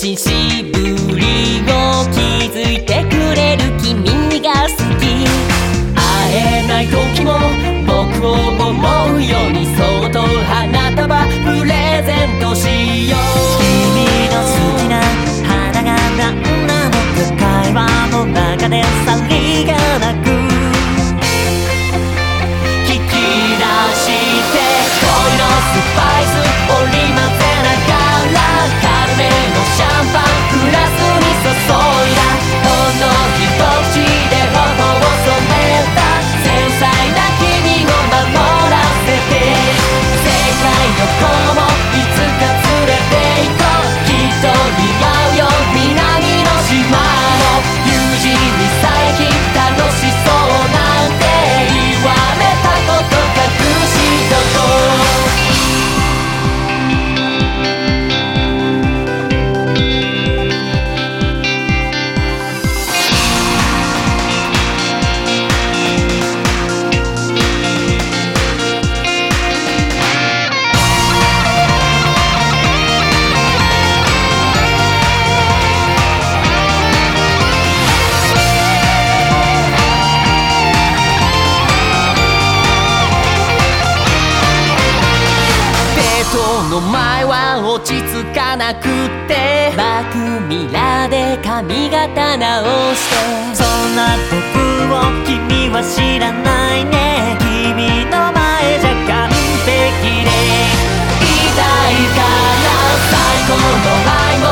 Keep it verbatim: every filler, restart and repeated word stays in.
久しぶりを気づいてくれる君が好き。会えない時も僕を思うようにそっと花束プレゼントしよう。 君の好きな花が何なのか会話の中でさりげなく聞き出して恋のスパイス織り交ぜながら軽めのシャンパングラスに注いだ。ほんの一口で頬を染めた繊細な君を守らせて、世界どこもいつか連れて行こう。きっと似合うよ南の島の友人に最近楽しそうなんて言われたこと隠しとこう。の前は落ち着かなくってバックミラーで髪型直して。 そんな僕を君は知らないね。君の前じゃ完璧でいたいから最高の愛も